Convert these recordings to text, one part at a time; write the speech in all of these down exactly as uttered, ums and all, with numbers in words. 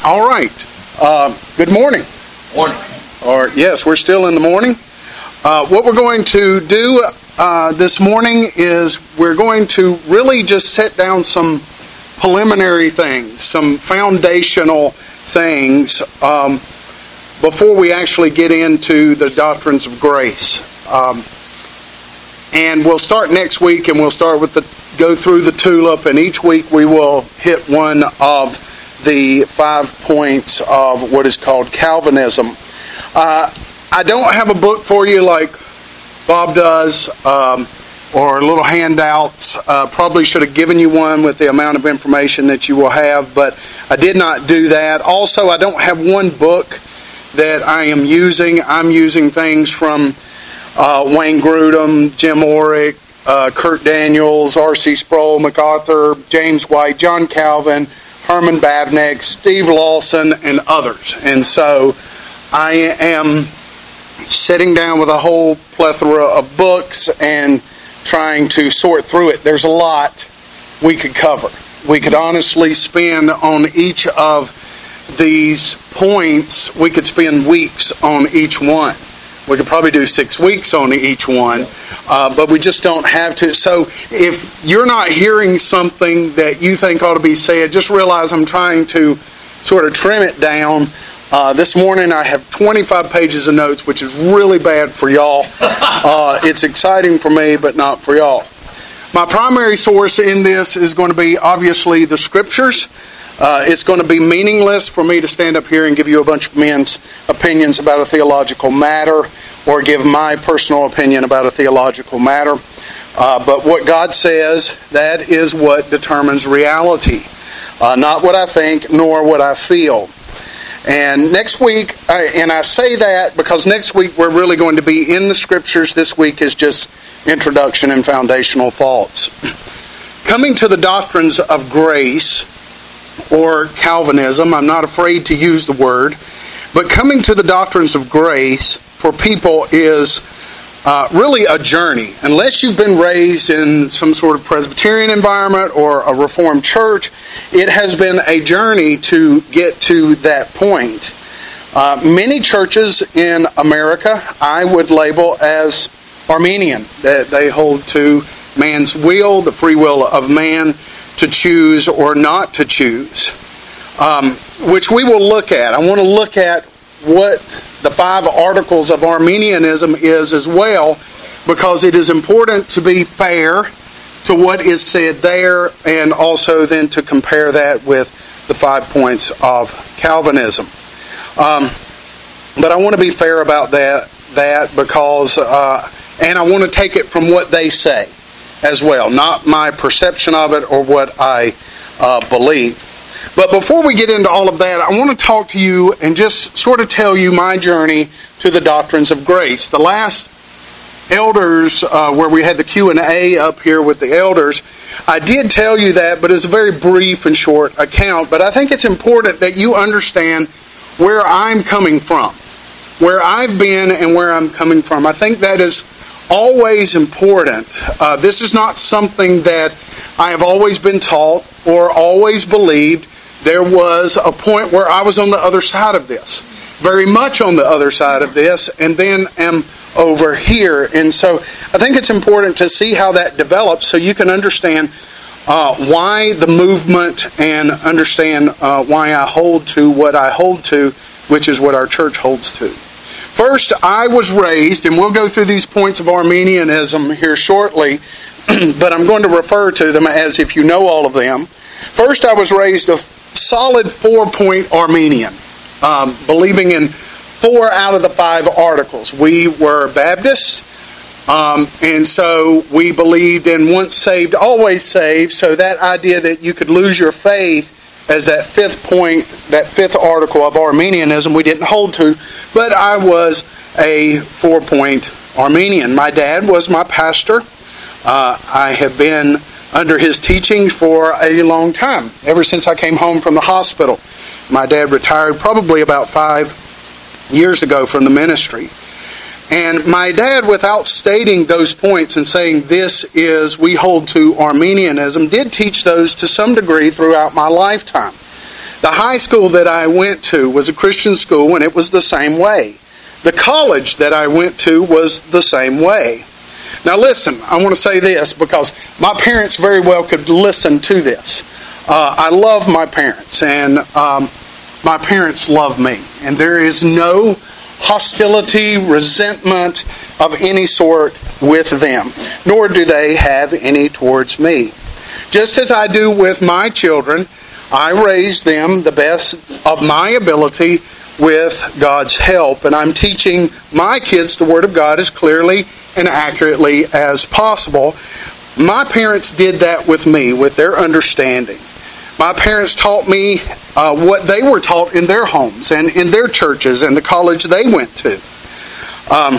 All right. Uh, good morning. Morning. Or yes, we're still in the morning. Uh, what we're going to do uh, this morning is we're going to really just set down some preliminary things, some foundational things um, before we actually get into the doctrines of grace. Um, and we'll start next week, and we'll start with the go through the tulip, and each week we will hit one of the five points of what is called Calvinism. Uh, I don't have a book for you like Bob does, um, or little handouts. Uh, probably should have given you one with the amount of information that you will have, but I did not do that. Also, I don't have one book that I am using. I'm using things from uh, Wayne Grudem, Jim Orick, uh, Kurt Daniels, R C Sproul, MacArthur, James White, John Calvin, Herman Bavinck, Steve Lawson, and others. And so I am sitting down with a whole plethora of books and trying to sort through it. There's a lot we could cover. We could honestly spend on each of these points, we could spend weeks on each one. We could probably do six weeks on each one, uh, but we just don't have to. So if you're not hearing something that you think ought to be said, just realize I'm trying to sort of trim it down. Uh, this morning I have twenty-five pages of notes, which is really bad for y'all. Uh, it's exciting for me, but not for y'all. My primary source in this is going to be obviously the Scriptures. Uh, it's going to be meaningless for me to stand up here and give you a bunch of men's opinions about a theological matter or give my personal opinion about a theological matter. Uh, but what God says, that is what determines reality. Uh, not what I think, nor what I feel. And next week, I, and I say that because next week we're really going to be in the Scriptures. This week is just introduction and foundational thoughts. Coming to the doctrines of grace, or Calvinism, I'm not afraid to use the word, but coming to the doctrines of grace for people is uh, really a journey. Unless you've been raised in some sort of Presbyterian environment or a Reformed church, it has been a journey to get to that point. Uh, many churches in America I would label as Arminian, that they hold to man's will, the free will of man, to choose or not to choose, um, which we will look at. I want to look at what the five articles of Arminianism is as well, because it is important to be fair to what is said there, and also then to compare that with the five points of Calvinism. Um, but I want to be fair about that, that because, uh, and I want to take it from what they say as well, not my perception of it or what I uh, believe. But before we get into all of that, I want to talk to you and just sort of tell you my journey to the doctrines of grace. The last elders, uh, where we had the Q and A up here with the elders, I did tell you that, but it's a very brief and short account. But I think it's important that you understand where I'm coming from, where I've been and where I'm coming from. I think that is always important. Uh, this is not something that I have always been taught or always believed. There was a point where I was on the other side of this, very much on the other side of this, and then am over here. And so I think it's important to see how that develops so you can understand uh, why the movement and understand uh, why I hold to what I hold to, which is what our church holds to. First, I was raised, and we'll go through these points of Arminianism here shortly, but I'm going to refer to them as if you know all of them. First, I was raised a solid four-point Arminian, um, believing in four out of the five articles. We were Baptists, um, and so we believed in once saved, always saved, so that idea that you could lose your faith as that fifth point, that fifth article of Arminianism, we didn't hold to, but I was a four-point Arminian. My dad was my pastor. Uh, I have been under his teaching for a long time, ever since I came home from the hospital. My dad retired probably about five years ago from the ministry. And my dad, without stating those points and saying this is, we hold to Arminianism, did teach those to some degree throughout my lifetime. The high school that I went to was a Christian school, and it was the same way. The college that I went to was the same way. Now listen, I want to say this because my parents very well could listen to this. Uh, I love my parents, and um, my parents love me. And there is no hostility, resentment of any sort with them, nor do they have any towards me. Just as I do with my children, I raise them the best of my ability with God's help, and I'm teaching my kids the Word of God as clearly and accurately as possible. My parents did that with me, with their understanding. My parents taught me uh, what they were taught in their homes and in their churches and the college they went to. Um,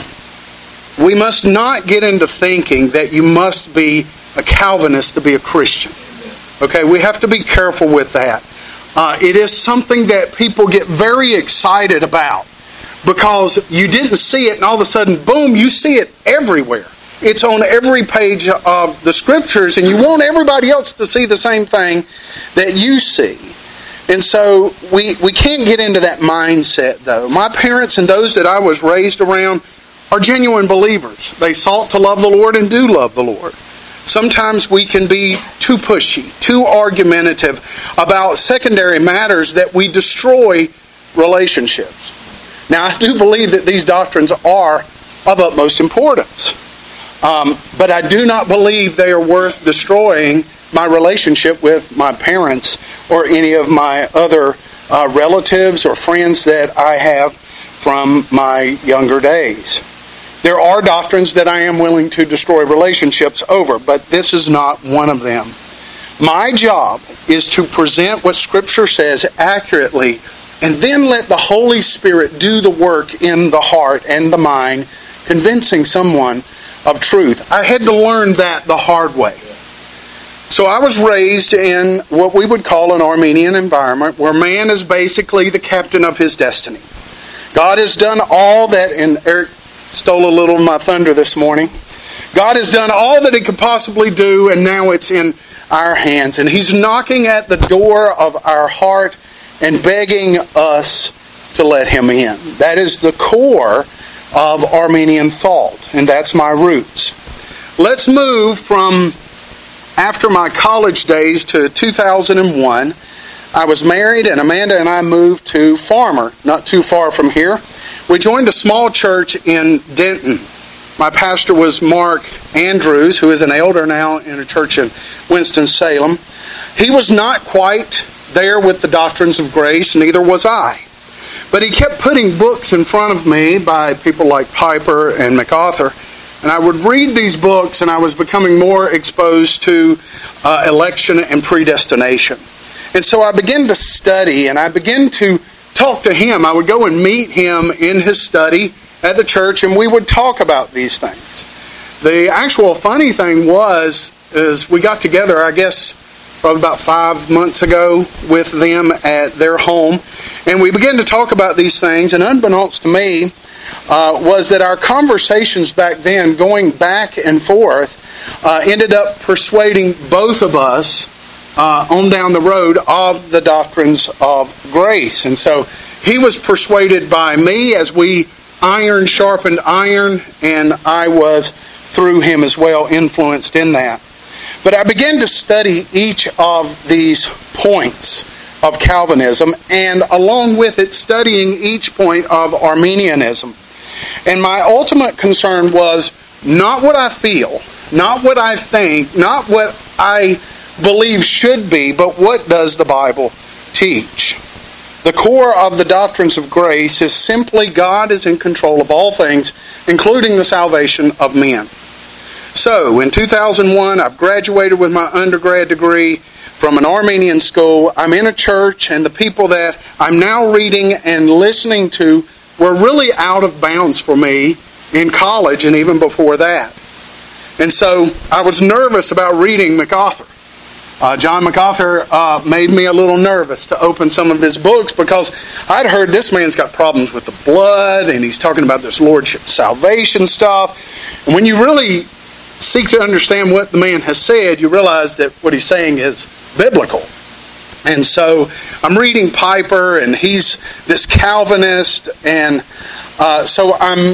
we must not get into thinking that you must be a Calvinist to be a Christian. Okay, we have to be careful with that. Uh, it is something that people get very excited about because you didn't see it and all of a sudden, boom, you see it everywhere. It's on every page of the Scriptures, and you want everybody else to see the same thing that you see. And so we, we can't get into that mindset, though. My parents and those that I was raised around are genuine believers. They sought to love the Lord and do love the Lord. Sometimes we can be too pushy, too argumentative about secondary matters that we destroy relationships. Now, I do believe that these doctrines are of utmost importance. Um, but I do not believe they are worth destroying my relationship with my parents or any of my other uh, relatives or friends that I have from my younger days. There are doctrines that I am willing to destroy relationships over, but this is not one of them. My job is to present what Scripture says accurately, and then let the Holy Spirit do the work in the heart and the mind, convincing someone of truth. I had to learn that the hard way. So I was raised in what we would call an Arminian environment, where man is basically the captain of his destiny. God has done all that, and Eric stole a little of my thunder this morning. God has done all that He could possibly do, and now it's in our hands. And He's knocking at the door of our heart and begging us to let Him in. That is the core of Arminian thought, and that's my roots. Let's move from after my college days to two thousand one. I was married, and Amanda and I moved to Farmer, not too far from here. We joined a small church in Denton. My pastor was Mark Andrews, who is an elder now in a church in Winston-Salem. He was not quite there with the doctrines of grace, neither was I. But he kept putting books in front of me by people like Piper and MacArthur. And I would read these books, and I was becoming more exposed to uh, election and predestination. And so I began to study, and I began to talk to him. I would go and meet him in his study at the church, and we would talk about these things. The actual funny thing was, is we got together, I guess, probably about five months ago with them at their home. And we began to talk about these things, and unbeknownst to me, uh, was that our conversations back then, going back and forth, uh, ended up persuading both of us uh, on down the road of the doctrines of grace. And so he was persuaded by me as we iron sharpened iron, and I was, through him as well, influenced in that. But I began to study each of these points of Calvinism, and along with it, studying each point of Arminianism. And my ultimate concern was not what I feel, not what I think, not what I believe should be, but what does the Bible teach? The core of the doctrines of grace is simply God is in control of all things, including the salvation of men. So, in two thousand one, I've graduated with my undergrad degree from an Arminian school. I'm in a church, and the people that I'm now reading and listening to were really out of bounds for me in college and even before that. And so, I was nervous about reading MacArthur. Uh, John MacArthur uh, made me a little nervous to open some of his books because I'd heard this man's got problems with the blood, and he's talking about this lordship salvation stuff. And when you really seek to understand what the man has said, you realize that what he's saying is biblical. And so I'm reading Piper, and he's this Calvinist, and uh, so I'm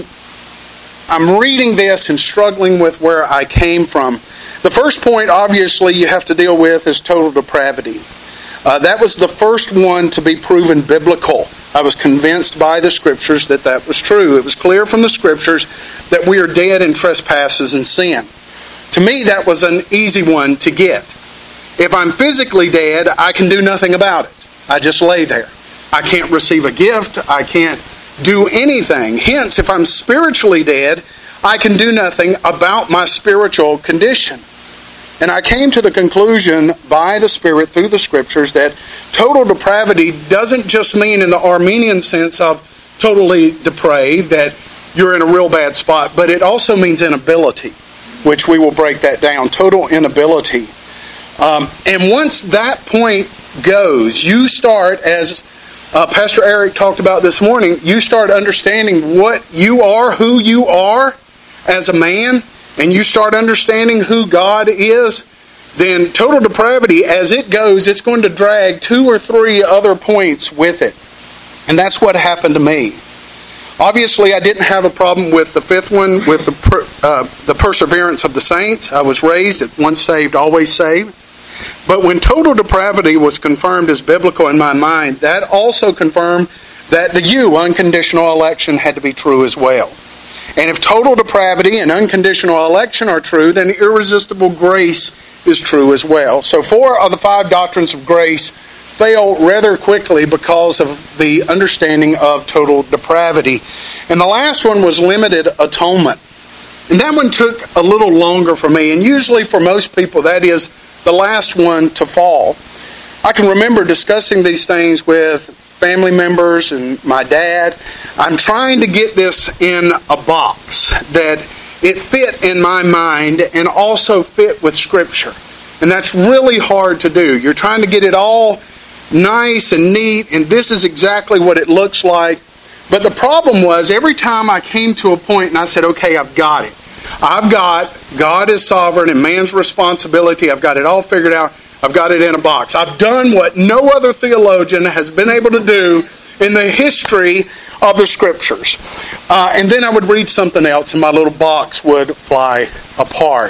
I'm reading this and struggling with where I came from. The first point, obviously, you have to deal with is total depravity. Uh, that was the first one to be proven biblical. I was convinced by the Scriptures that that was true. It was clear from the Scriptures that we are dead in trespasses and sin. To me, that was an easy one to get. If I'm physically dead, I can do nothing about it. I just lay there. I can't receive a gift. I can't do anything. Hence, if I'm spiritually dead, I can do nothing about my spiritual condition. And I came to the conclusion by the Spirit through the Scriptures that total depravity doesn't just mean in the Arminian sense of totally depraved, that you're in a real bad spot, but it also means inability, which we will break that down. Total inability. Um, and once that point goes, you start, as uh, Pastor Eric talked about this morning, you start understanding what you are, who you are as a man, and you start understanding who God is, then total depravity, as it goes, it's going to drag two or three other points with it. And that's what happened to me. Obviously, I didn't have a problem with the fifth one, with the per, uh, the perseverance of the saints. I was raised at once saved, always saved. But when total depravity was confirmed as biblical in my mind, that also confirmed that the you, unconditional election, had to be true as well. And if total depravity and unconditional election are true, then irresistible grace is true as well. So four of the five doctrines of grace fail rather quickly because of the understanding of total depravity. And the last one was limited atonement. And that one took a little longer for me. And usually for most people, that is the last one to fall. I can remember discussing these things with family members and my dad. I'm trying to get this in a box that it fit in my mind and also fit with Scripture. And that's really hard to do. You're trying to get it all nice and neat, and this is exactly what it looks like. But the problem was, every time I came to a point and I said, okay, I've got it. I've got, God is sovereign and man's responsibility. I've got it all figured out. I've got it in a box. I've done what no other theologian has been able to do in the history of the Scriptures. Uh, and then I would read something else and my little box would fly apart.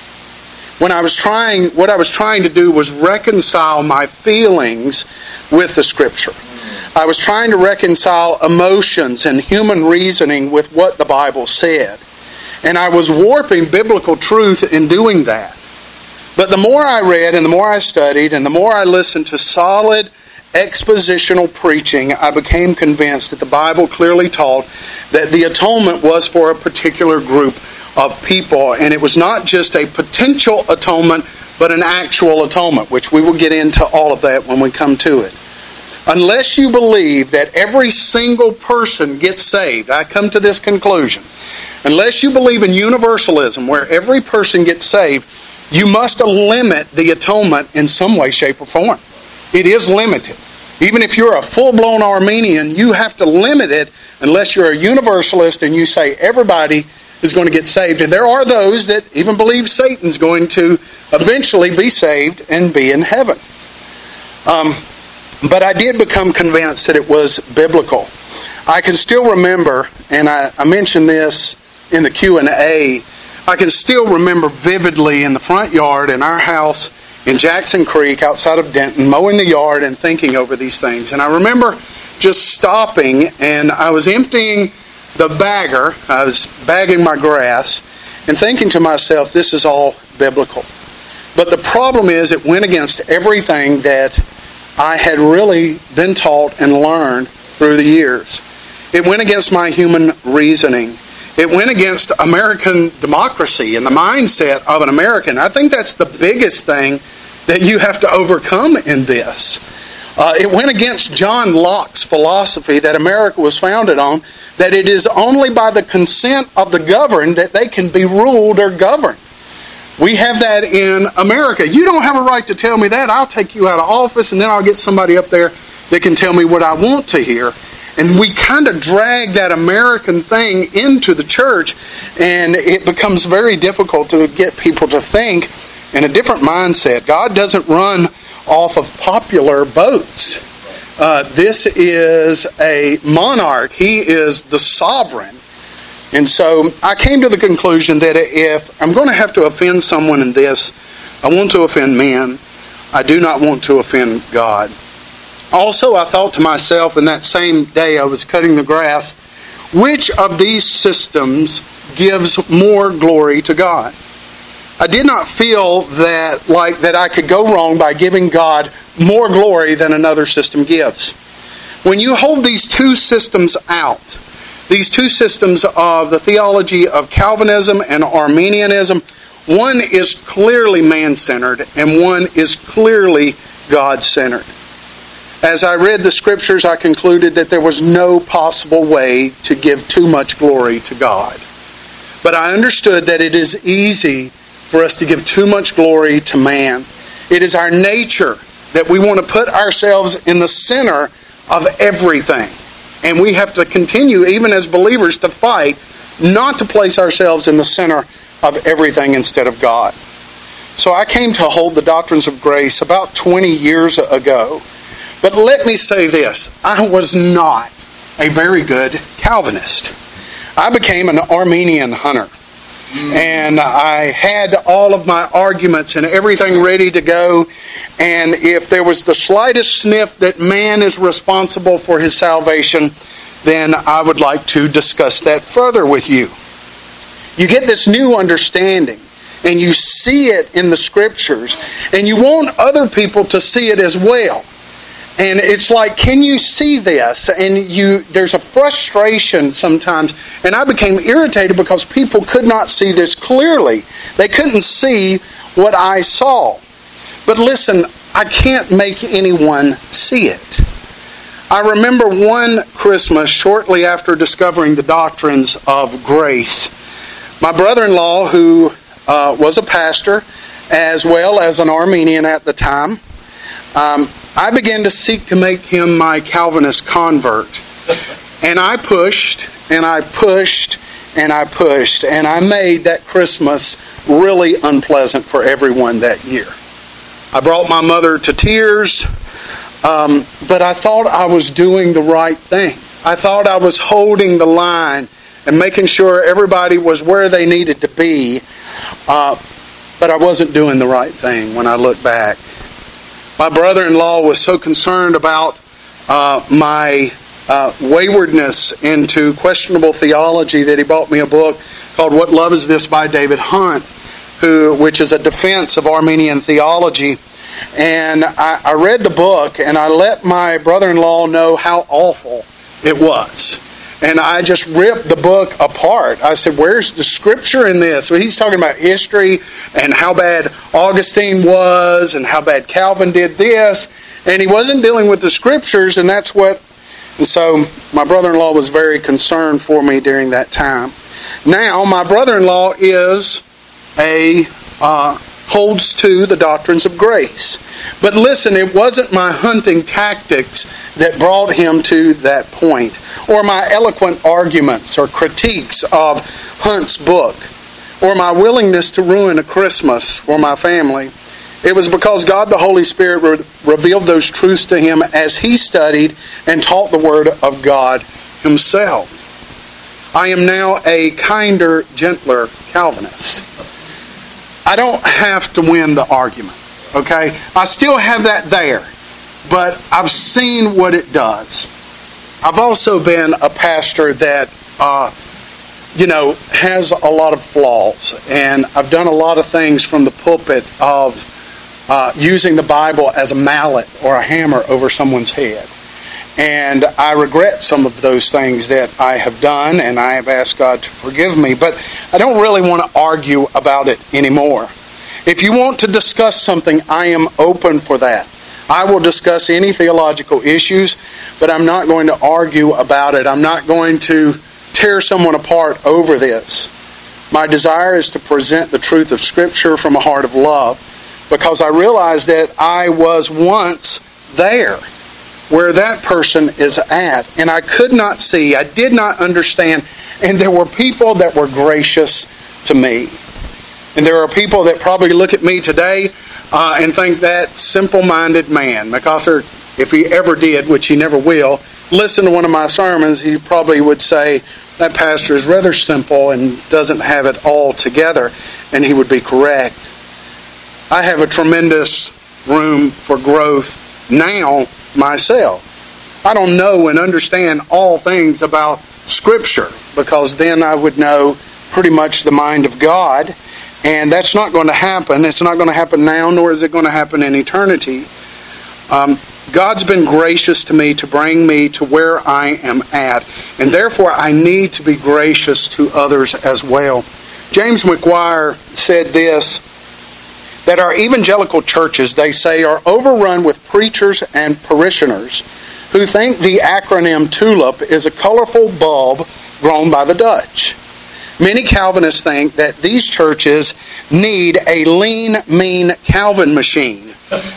When I was trying, what I was trying to do was reconcile my feelings with the Scripture. I was trying to reconcile emotions and human reasoning with what the Bible said. And I was warping biblical truth in doing that. But the more I read and the more I studied and the more I listened to solid expositional preaching, I became convinced that the Bible clearly taught that the atonement was for a particular group of people. And it was not just a potential atonement, but an actual atonement, which we will get into all of that when we come to it. Unless you believe that every single person gets saved, I come to this conclusion. Unless you believe in universalism, where every person gets saved, you must limit the atonement in some way, shape, or form. It is limited. Even if you're a full-blown Arminian, you have to limit it unless you're a universalist and you say everybody is going to get saved. And there are those that even believe Satan's going to eventually be saved and be in heaven. Um, but I did become convinced that it was biblical. I can still remember, and I, I mentioned this in the Q and A, I can still remember vividly in the front yard in our house in Jackson Creek outside of Denton, mowing the yard and thinking over these things. And I remember just stopping, and I was emptying the bagger, I was bagging my grass, and thinking to myself, this is all biblical. But the problem is it went against everything that I had really been taught and learned through the years. It went against my human reasoning. It went against American democracy and the mindset of an American. I think that's the biggest thing that you have to overcome in this. Uh, it went against John Locke's philosophy that America was founded on, that it is only by the consent of the governed that they can be ruled or governed. We have that in America. You don't have a right to tell me that. I'll take you out of office and then I'll get somebody up there that can tell me what I want to hear. And we kind of drag that American thing into the church, and it becomes very difficult to get people to think in a different mindset. God doesn't run off of popular votes. Uh, this is a monarch. He is the sovereign. And so I came to the conclusion that if I'm going to have to offend someone in this, I want to offend men. I do not want to offend God. Also, I thought to myself in that same day I was cutting the grass, which of these systems gives more glory to God? I did not feel that like that I could go wrong by giving God more glory than another system gives. When you hold these two systems out, these two systems of the theology of Calvinism and Arminianism, one is clearly man-centered and one is clearly God-centered. As I read the Scriptures, I concluded that there was no possible way to give too much glory to God. But I understood that it is easy for us to give too much glory to man. It is our nature that we want to put ourselves in the center of everything. And we have to continue, even as believers, to fight not to place ourselves in the center of everything instead of God. So I came to hold the doctrines of grace about twenty years ago. But let me say this, I was not a very good Calvinist. I became an Arminian hunter. And I had all of my arguments and everything ready to go. And if there was the slightest sniff that man is responsible for his salvation, then I would like to discuss that further with you. You get this new understanding, and you see it in the Scriptures, and you want other people to see it as well. And it's like, can you see this? And you, there's a frustration sometimes. And I became irritated because people could not see this clearly. They couldn't see what I saw. But listen, I can't make anyone see it. I remember one Christmas, shortly after discovering the doctrines of grace, my brother-in-law, who uh, was a pastor, as well as an Arminian at the time, um, I began to seek to make him my Calvinist convert. And I pushed, and I pushed, and I pushed, and I made that Christmas really unpleasant for everyone that year. I brought my mother to tears, um, but I thought I was doing the right thing. I thought I was holding the line and making sure everybody was where they needed to be, uh, but I wasn't doing the right thing when I look back. My brother-in-law was so concerned about uh, my uh, waywardness into questionable theology that he bought me a book called What Love Is This by David Hunt, who, which is a defense of Arminian theology. And I, I read the book, and I let my brother-in-law know how awful it was. And I just ripped the book apart. I said, where's the Scripture in this? Well, he's talking about history and how bad Augustine was and how bad Calvin did this. And he wasn't dealing with the Scriptures, and that's what... And so my brother-in-law was very concerned for me during that time. Now, my brother-in-law is a... Uh, holds to the doctrines of grace. But listen, it wasn't my hunting tactics that brought him to that point, or my eloquent arguments or critiques of Hunt's book, or my willingness to ruin a Christmas for my family. It was because God the Holy Spirit re- revealed those truths to him as he studied and taught the Word of God himself. I am now a kinder, gentler Calvinist. I don't have to win the argument, okay? I still have that there, but I've seen what it does. I've also been a pastor that, uh, you know, has a lot of flaws, and I've done a lot of things from the pulpit of uh, using the Bible as a mallet or a hammer over someone's head. And I regret some of those things that I have done, and I have asked God to forgive me. But I don't really want to argue about it anymore. If you want to discuss something, I am open for that. I will discuss any theological issues, but I'm not going to argue about it. I'm not going to tear someone apart over this. My desire is to present the truth of Scripture from a heart of love, because I realize that I was once there, where that person is at. And I could not see, I did not understand, and there were people that were gracious to me. And there are people that probably look at me today uh, and think that simple-minded man, MacArthur, if he ever did, which he never will, listen to one of my sermons, he probably would say, that pastor is rather simple and doesn't have it all together, and he would be correct. I have a tremendous room for growth now myself. I don't know and understand all things about Scripture, because then I would know pretty much the mind of God, and that's not going to happen. It's not going to happen now, nor is it going to happen in eternity. Um, God's been gracious to me to bring me to where I am at, and therefore I need to be gracious to others as well. James McGuire said this, that our evangelical churches, they say, are overrun with preachers and parishioners who think the acronym TULIP is a colorful bulb grown by the Dutch. Many Calvinists think that these churches need a lean, mean Calvin machine,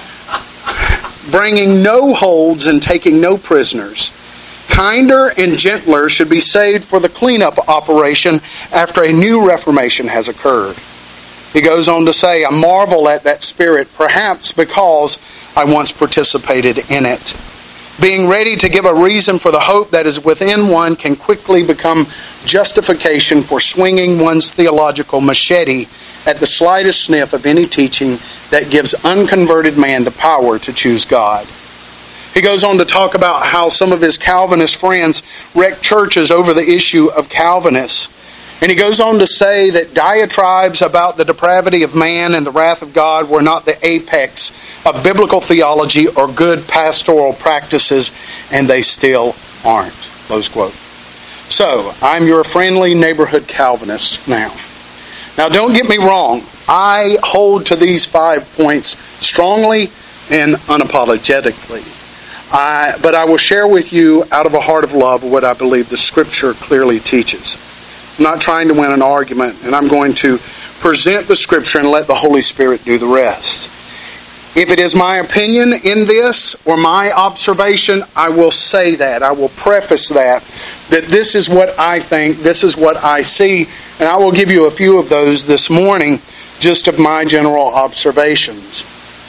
bringing no holds and taking no prisoners. Kinder and gentler should be saved for the cleanup operation after a new reformation has occurred. He goes on to say, I marvel at that spirit, perhaps because I once participated in it. Being ready to give a reason for the hope that is within one can quickly become justification for swinging one's theological machete at the slightest sniff of any teaching that gives unconverted man the power to choose God. He goes on to talk about how some of his Calvinist friends wrecked churches over the issue of Calvinists. And he goes on to say that diatribes about the depravity of man and the wrath of God were not the apex of biblical theology or good pastoral practices, and they still aren't. Close quote. So, I'm your friendly neighborhood Calvinist now. Now, don't get me wrong. I hold to these five points strongly and unapologetically. I, but I will share with you out of a heart of love what I believe the Scripture clearly teaches. I'm not trying to win an argument, and I'm going to present the Scripture and let the Holy Spirit do the rest. If it is my opinion in this or my observation, I will say that. I will preface that, that this is what I think, this is what I see, and I will give you a few of those this morning, just of my general observations.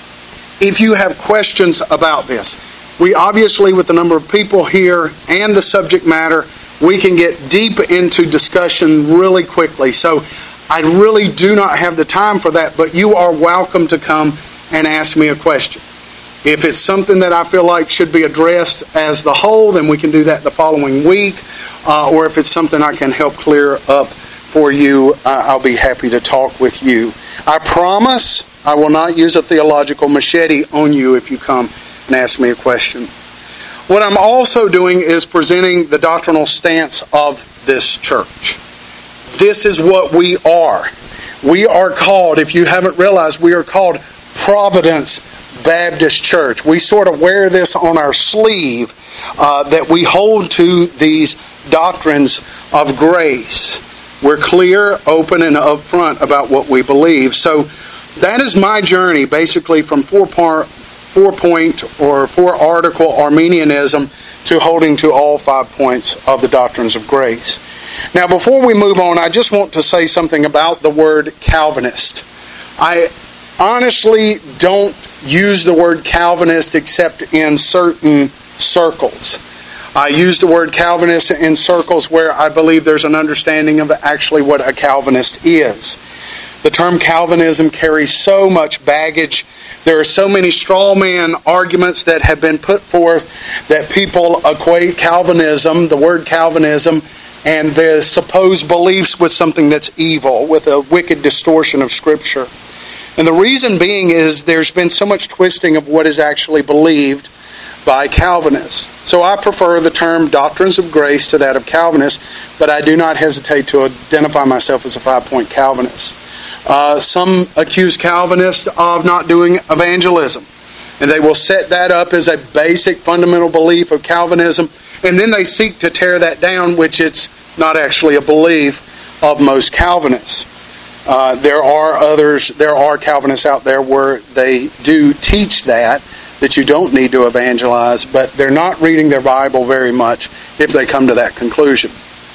If you have questions about this, we obviously, with the number of people here and the subject matter, we can get deep into discussion really quickly. So I really do not have the time for that, but you are welcome to come and ask me a question. If it's something that I feel like should be addressed as the whole, then we can do that the following week. Uh, or if it's something I can help clear up for you, uh, I'll be happy to talk with you. I promise I will not use a theological machete on you if you come and ask me a question. What I'm also doing is presenting the doctrinal stance of this church. This is what we are. We are called, if you haven't realized, we are called Providence Baptist Church. We sort of wear this on our sleeve, uh, that we hold to these doctrines of grace. We're clear, open, and upfront about what we believe. So that is my journey, basically from four-part four-point or four-article Arminianism to holding to all five points of the doctrines of grace. Now, before we move on, I just want to say something about the word Calvinist. I honestly don't use the word Calvinist except in certain circles. I use the word Calvinist in circles where I believe there's an understanding of actually what a Calvinist is. The term Calvinism carries so much baggage. There are so many straw man arguments that have been put forth that people equate Calvinism, the word Calvinism, and their supposed beliefs with something that's evil, with a wicked distortion of Scripture. And the reason being is there's been so much twisting of what is actually believed by Calvinists. So I prefer the term doctrines of grace to that of Calvinists, but I do not hesitate to identify myself as a five-point Calvinist. Uh, some accuse Calvinists of not doing evangelism, and they will set that up as a basic fundamental belief of Calvinism, and then they seek to tear that down, which it's not actually a belief of most Calvinists. Uh, there are others, there are Calvinists out there where they do teach that, that you don't need to evangelize, but they're not reading their Bible very much if they come to that conclusion.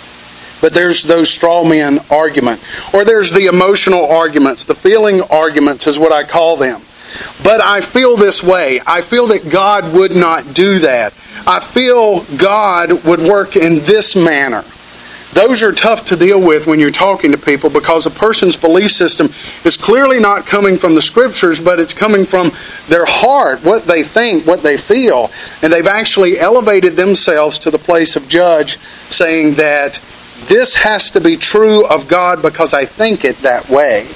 But there's those straw man argument. Or there's the emotional arguments. The feeling arguments is what I call them. But I feel this way. I feel that God would not do that. I feel God would work in this manner. Those are tough to deal with when you're talking to people, because a person's belief system is clearly not coming from the Scriptures, but it's coming from their heart, what they think, what they feel. And they've actually elevated themselves to the place of judge, saying that this has to be true of God because I think it that way.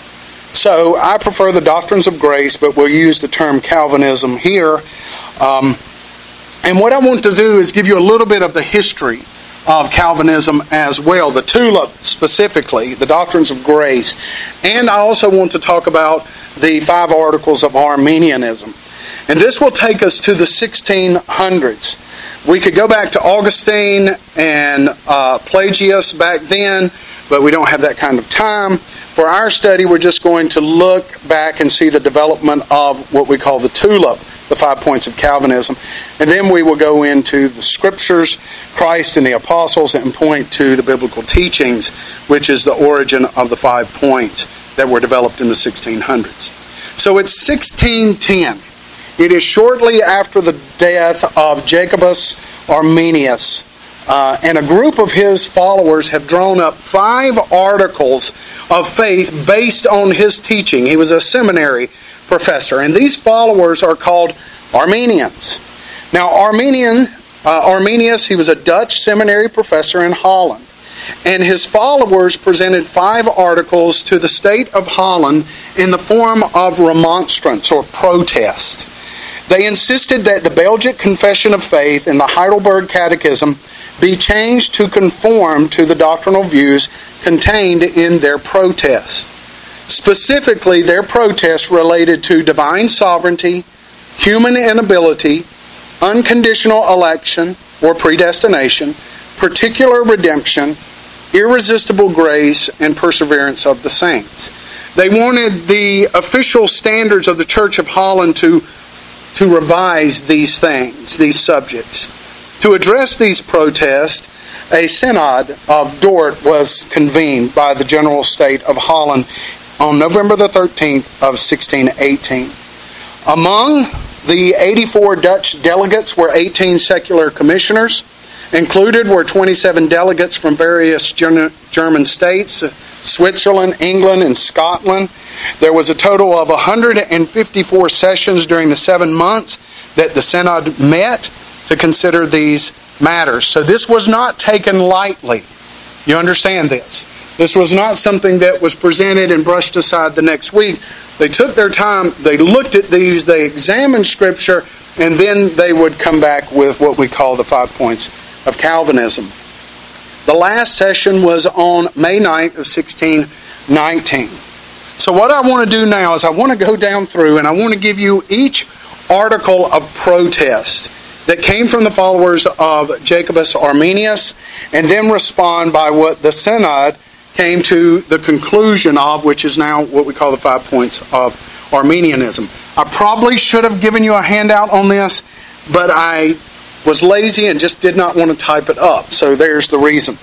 So I prefer the doctrines of grace, but we'll use the term Calvinism here. Um, and what I want to do is give you a little bit of the history of Calvinism as well, the tulip specifically, the doctrines of grace. And I also want to talk about the five articles of Arminianism. And this will take us to the sixteen hundreds. We could go back to Augustine and uh, Pelagius back then, but we don't have that kind of time. For our study, we're just going to look back and see the development of what we call the tulip, the five points of Calvinism. And then we will go into the Scriptures, Christ and the Apostles, and point to the biblical teachings, which is the origin of the five points that were developed in the sixteen hundreds. So it's sixteen ten. It is shortly after the death of Jacobus Arminius. Uh, and a group of his followers have drawn up five articles of faith based on his teaching. He was a seminary professor. And these followers are called Arminians. Now, Arminian, uh, Arminius, he was a Dutch seminary professor in Holland. And his followers presented five articles to the state of Holland in the form of remonstrance or protest. They insisted that the Belgic Confession of Faith and the Heidelberg Catechism be changed to conform to the doctrinal views contained in their protest. Specifically, their protest related to divine sovereignty, human inability, unconditional election or predestination, particular redemption, irresistible grace, and perseverance of the saints. They wanted the official standards of the Church of Holland to, to revise these things, these subjects. To address these protests, a synod of Dort was convened by the General State of Holland on November the thirteenth of sixteen eighteen. Among the eighty-four Dutch delegates were eighteen secular commissioners. Included were twenty-seven delegates from various German states, Switzerland, England, and Scotland. There was a total of one hundred fifty-four sessions during the seven months that the synod met to consider these matters. So this was not taken lightly. You understand this? This was not something that was presented and brushed aside the next week. They took their time, they looked at these, they examined Scripture, and then they would come back with what we call the five points of Calvinism. The last session was on May ninth of sixteen nineteen. So what I want to do now is I want to go down through and I want to give you each article of protest that came from the followers of Jacobus Arminius, and then respond by what the synod came to the conclusion of, which is now what we call the five points of Arminianism. I probably should have given you a handout on this, but I was lazy and just did not want to type it up. So there's the reason.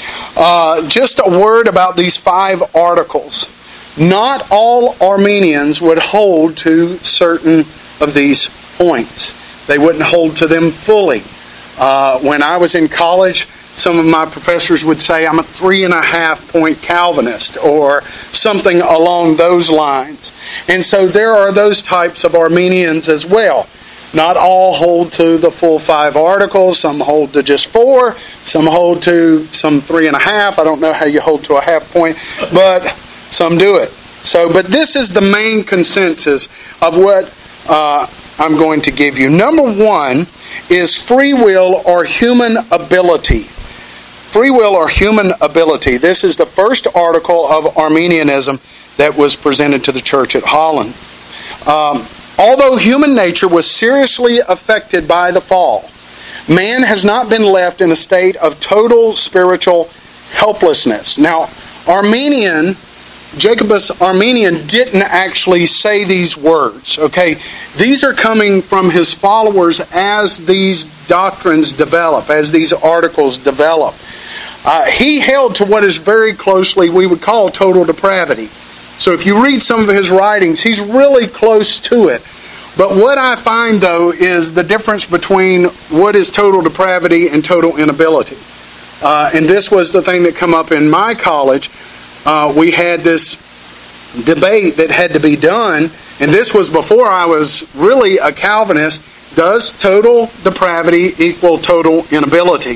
Uh, just a word about these five articles. Not all Arminians would hold to certain of these points. They wouldn't hold to them fully. Uh, when I was in college, some of my professors would say I'm a three and a half point Calvinist or something along those lines. And so there are those types of Arminians as well. Not all hold to the full five articles. Some hold to just four. Some hold to some three and a half. I don't know how you hold to a half point, but some do it. So, but this is the main consensus of what uh, I'm going to give you. Number one is free will or human ability. Free will or human ability. This is the first article of Arminianism that was presented to the church at Holland. Um, although human nature was seriously affected by the fall, man has not been left in a state of total spiritual helplessness. Now, Arminian Jacobus Arminian didn't actually say these words, okay? These are coming from his followers as these doctrines develop, as these articles develop. Uh, he held to what is very closely we would call total depravity. So if you read some of his writings, he's really close to it. But what I find, though, is the difference between what is total depravity and total inability. Uh, and this was the thing that come up in my college. Uh, we had this debate that had to be done, and this was before I was really a Calvinist. Does total depravity equal total inability?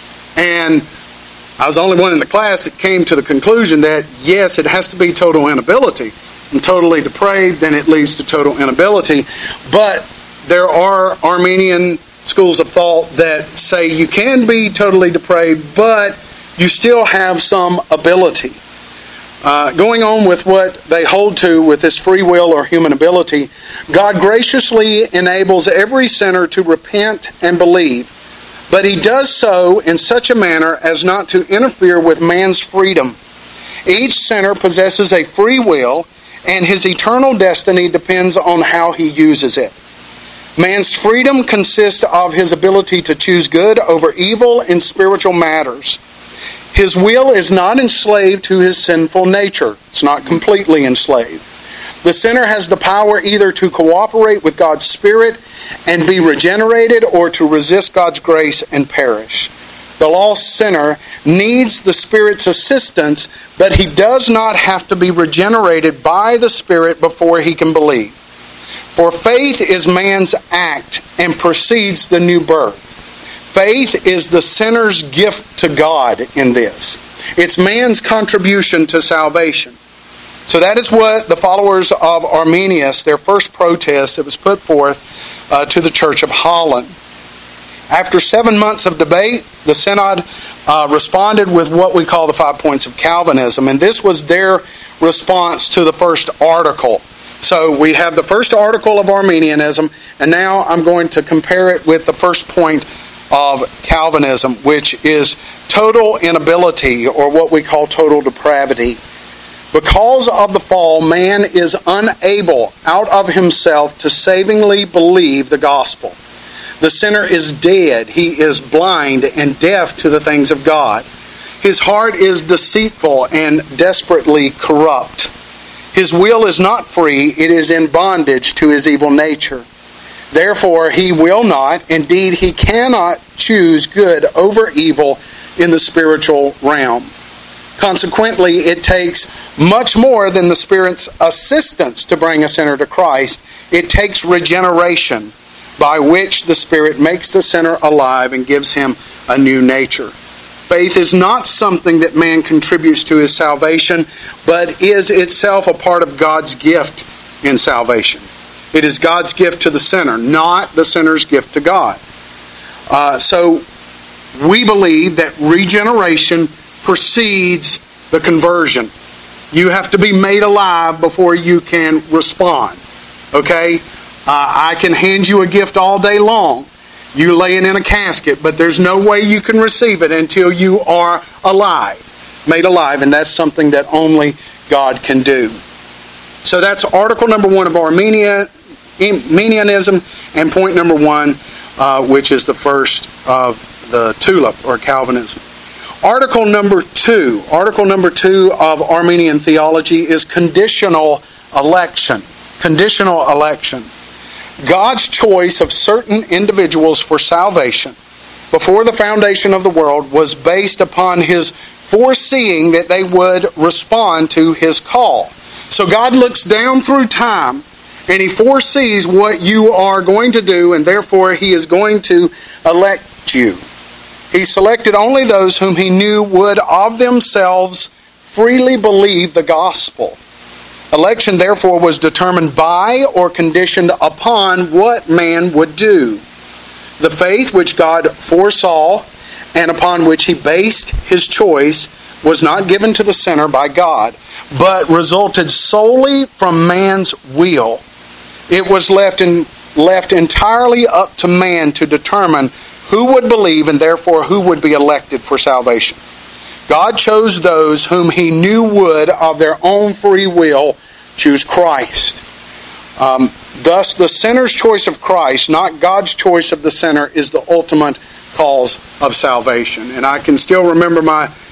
And I was the only one in the class that came to the conclusion that, yes, it has to be total inability. And totally depraved, then it leads to total inability. But there are Arminian schools of thought that say you can be totally depraved, but you still have some ability. Uh, going on with what they hold to with this free will or human ability, God graciously enables every sinner to repent and believe, but He does so in such a manner as not to interfere with man's freedom. Each sinner possesses a free will, and his eternal destiny depends on how he uses it. Man's freedom consists of his ability to choose good over evil in spiritual matters. His will is not enslaved to his sinful nature. It's not completely enslaved. The sinner has the power either to cooperate with God's Spirit and be regenerated, or to resist God's grace and perish. The lost sinner needs the Spirit's assistance, but he does not have to be regenerated by the Spirit before he can believe. For faith is man's act and precedes the new birth. Faith is the sinner's gift to God in this. It's man's contribution to salvation. So that is what the followers of Arminius, their first protest that was put forth uh, to the Church of Holland. After seven months of debate, the Synod uh, responded with what we call the five points of Calvinism. And this was their response to the first article. So we have the first article of Arminianism, and now I'm going to compare it with the first point of Calvinism, which is total inability, or what we call total depravity. Because of the fall, man is unable out of himself to savingly believe the gospel. The sinner is dead. He is blind and deaf to the things of God. His heart is deceitful and desperately corrupt. His will is not free. It is in bondage to his evil nature. Therefore, he will not, indeed he cannot choose good over evil in the spiritual realm. Consequently, it takes much more than the Spirit's assistance to bring a sinner to Christ. It takes regeneration, by which the Spirit makes the sinner alive and gives him a new nature. Faith is not something that man contributes to his salvation, but is itself a part of God's gift in salvation. It is God's gift to the sinner, not the sinner's gift to God. Uh, so we believe that regeneration precedes the conversion. You have to be made alive before you can respond. Okay? Uh, I can hand you a gift all day long. You lay it in a casket, but there's no way you can receive it until you are alive, made alive, and that's something that only God can do. So that's article number one of Armenia, Arminianism, and point number one, uh, which is the first of the TULIP, or Calvinism. Article number two, article number two of Arminian theology is conditional election. Conditional election. God's choice of certain individuals for salvation before the foundation of the world was based upon His foreseeing that they would respond to His call. So God looks down through time and He foresees what you are going to do, and therefore He is going to elect you. He selected only those whom He knew would of themselves freely believe the gospel. Election, therefore, was determined by or conditioned upon what man would do. The faith which God foresaw and upon which He based His choice was not given to the sinner by God, but resulted solely from man's will. It was left in, left entirely up to man to determine who would believe and therefore who would be elected for salvation. God chose those whom He knew would, of their own free will, choose Christ. Um, thus, the sinner's choice of Christ, not God's choice of the sinner, is the ultimate cause of salvation. And I can still remember my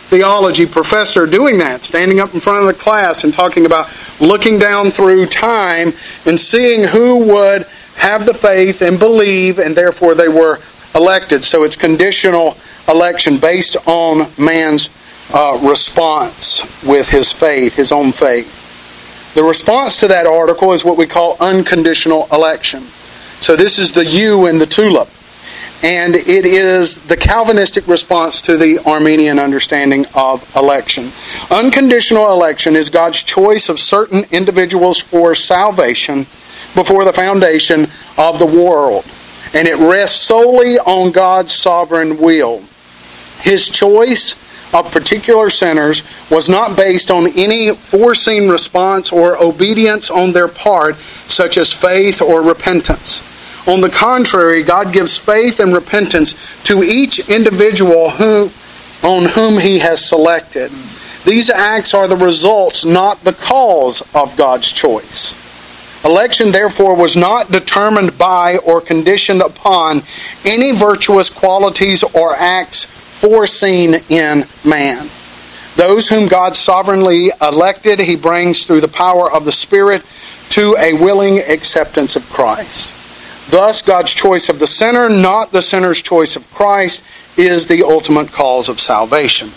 theology professor doing that, standing up in front of the class and talking about looking down through time and seeing who would have the faith and believe, and therefore they were elected. So it's conditional election based on man's uh, response with his faith, his own faith. The response to that article is what we call unconditional election. So this is the U in the tulip. And it is the Calvinistic response to the Arminian understanding of election. Unconditional election is God's choice of certain individuals for salvation before the foundation of the world. And it rests solely on God's sovereign will. His choice of particular sinners was not based on any foreseen response or obedience on their part, such as faith or repentance. On the contrary, God gives faith and repentance to each individual who, on whom He has selected. These acts are the results, not the cause of God's choice. Election, therefore, was not determined by or conditioned upon any virtuous qualities or acts foreseen in man. Those whom God sovereignly elected, He brings through the power of the Spirit to a willing acceptance of Christ. Thus, God's choice of the sinner, not the sinner's choice of Christ, is the ultimate cause of salvation.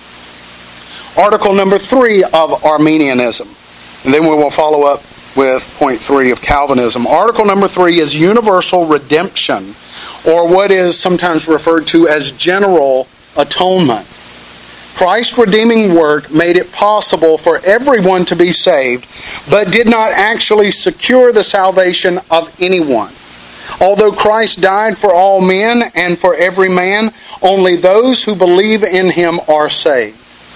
Article number three of Arminianism. And then we will follow up with point three of Calvinism. Article number three is universal redemption, or what is sometimes referred to as general atonement. Christ's redeeming work made it possible for everyone to be saved, but did not actually secure the salvation of anyone. Although Christ died for all men and for every man, only those who believe in Him are saved.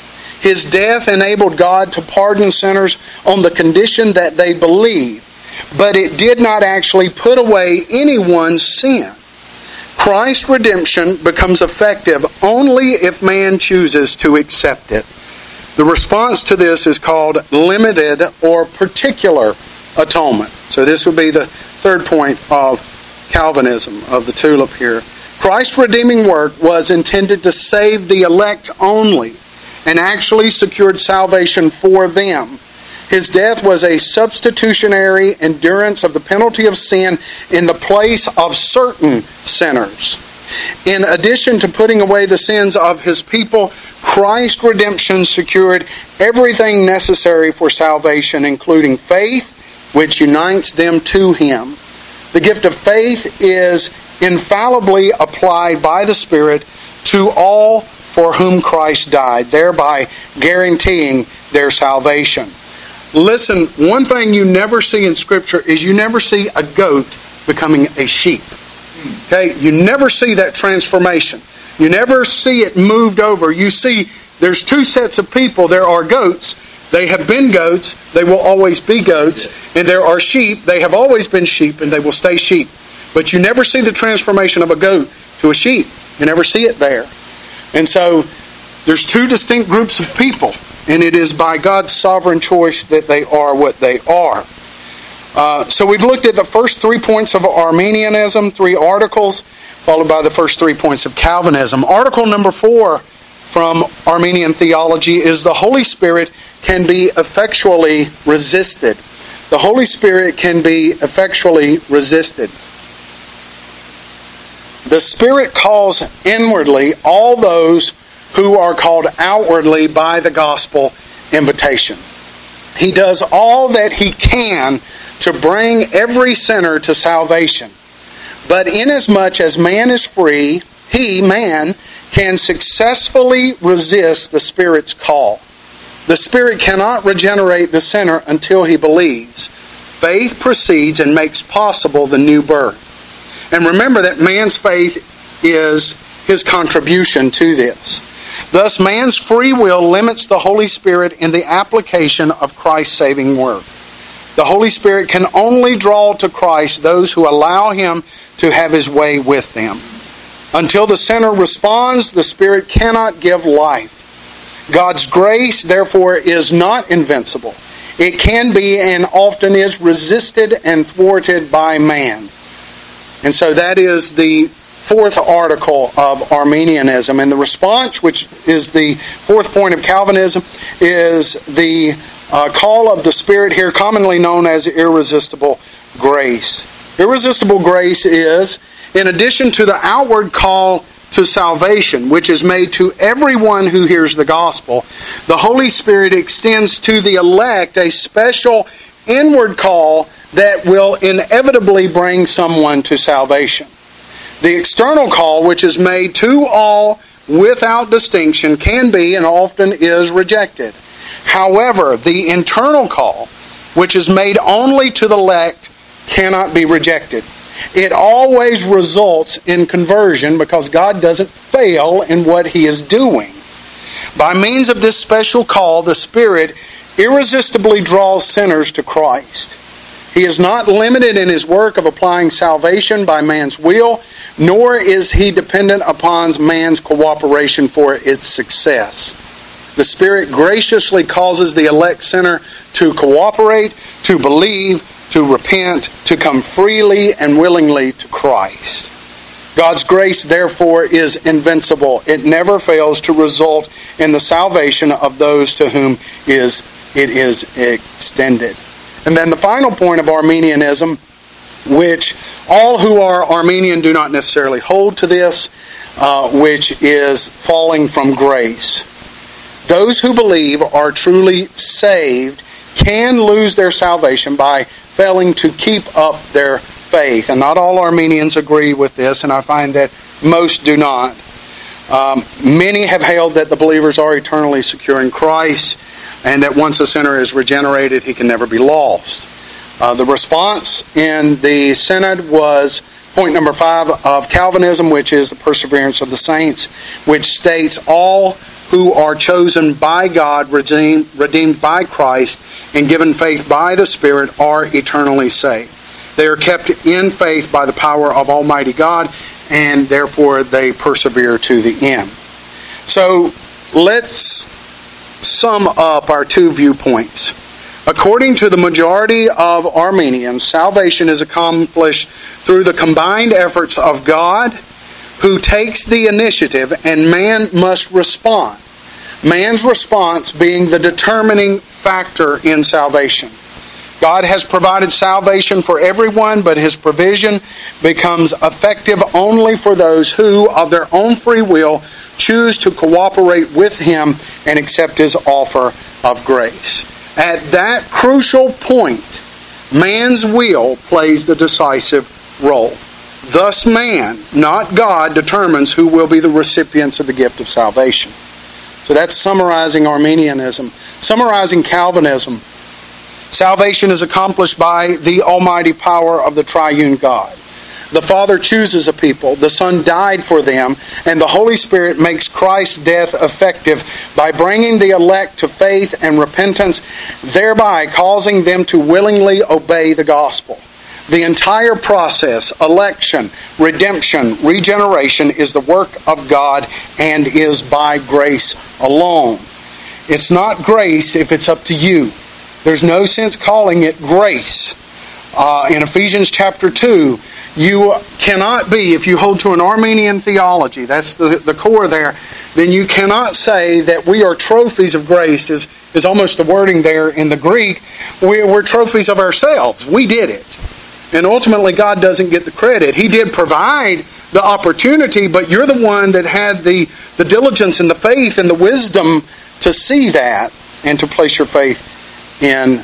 His death enabled God to pardon sinners on the condition that they believe, but it did not actually put away anyone's sin. Christ's redemption becomes effective only if man chooses to accept it. The response to this is called limited or particular atonement. So this would be the third point of Calvinism, of the tulip here. Christ's redeeming work was intended to save the elect only, and actually secured salvation for them. His death was a substitutionary endurance of the penalty of sin in the place of certain sinners. In addition to putting away the sins of His people, Christ's redemption secured everything necessary for salvation, including faith, which unites them to Him. The gift of faith is infallibly applied by the Spirit to all for whom Christ died, thereby guaranteeing their salvation. Listen, one thing you never see in Scripture is you never see a goat becoming a sheep. Okay? You never see that transformation. You never see it moved over. You see there's two sets of people. There are goats. They have been goats. They will always be goats. And there are sheep. They have always been sheep, and they will stay sheep. But you never see the transformation of a goat to a sheep. You never see it there. And so there's two distinct groups of people, and it is by God's sovereign choice that they are what they are. Uh, so we've looked at the first three points of Arminianism, three articles, followed by the first three points of Calvinism. Article number four from Arminian theology is the Holy Spirit can be effectually resisted. The Holy Spirit can be effectually resisted. The Spirit calls inwardly all those who are called outwardly by the gospel invitation. He does all that He can to bring every sinner to salvation. But inasmuch as man is free, he, man, can successfully resist the Spirit's call. The Spirit cannot regenerate the sinner until he believes. Faith proceeds and makes possible the new birth. And remember that man's faith is his contribution to this. Thus, man's free will limits the Holy Spirit in the application of Christ's saving work. The Holy Spirit can only draw to Christ those who allow Him to have His way with them. Until the sinner responds, the Spirit cannot give life. God's grace, therefore, is not invincible. It can be and often is resisted and thwarted by man. And so that is the fourth article of Arminianism. And the response, which is the fourth point of Calvinism, is the uh, call of the Spirit here, commonly known as irresistible grace. Irresistible grace is, in addition to the outward call to salvation, which is made to everyone who hears the gospel, the Holy Spirit extends to the elect a special inward call that will inevitably bring someone to salvation. The external call, which is made to all without distinction, can be and often is rejected. However, the internal call, which is made only to the elect, cannot be rejected. It always results in conversion because God doesn't fail in what He is doing. By means of this special call, the Spirit irresistibly draws sinners to Christ. He is not limited in His work of applying salvation by man's will, nor is He dependent upon man's cooperation for its success. The Spirit graciously causes the elect sinner to cooperate, to believe, to repent, to come freely and willingly to Christ. God's grace, therefore, is invincible. It never fails to result in the salvation of those to whom is it is extended. And then the final point of Arminianism, which all who are Arminian do not necessarily hold to this, uh, which is falling from grace. Those who believe are truly saved can lose their salvation by failing to keep up their faith. And not all Arminians agree with this, and I find that most do not. Um, many have held that the believers are eternally secure in Christ, and that once a sinner is regenerated, he can never be lost. Uh, the response in the Synod was point number five of Calvinism, which is the perseverance of the saints, which states all who are chosen by God, redeemed, redeemed by Christ, and given faith by the Spirit are eternally saved. They are kept in faith by the power of Almighty God, and therefore they persevere to the end. So let's sum up our two viewpoints. According to the majority of Arminians, salvation is accomplished through the combined efforts of God, who takes the initiative, and man must respond. Man's response being the determining factor in salvation. God has provided salvation for everyone, but His provision becomes effective only for those who, of their own free will, choose to cooperate with Him and accept His offer of grace. At that crucial point, man's will plays the decisive role. Thus man, not God, determines who will be the recipients of the gift of salvation. So that's summarizing Arminianism. Summarizing Calvinism, salvation is accomplished by the almighty power of the triune God. The Father chooses a people, the Son died for them, and the Holy Spirit makes Christ's death effective by bringing the elect to faith and repentance, thereby causing them to willingly obey the gospel. The entire process, election, redemption, regeneration, is the work of God and is by grace alone. It's not grace if it's up to you. There's no sense calling it grace. Uh, in Ephesians chapter two, you cannot be, if you hold to an Arminian theology, that's the, the core there, then you cannot say that we are trophies of grace, is, is almost the wording there in the Greek. We, we're trophies of ourselves. We did it. And ultimately, God doesn't get the credit. He did provide the opportunity, but you're the one that had the, the diligence and the faith and the wisdom to see that and to place your faith in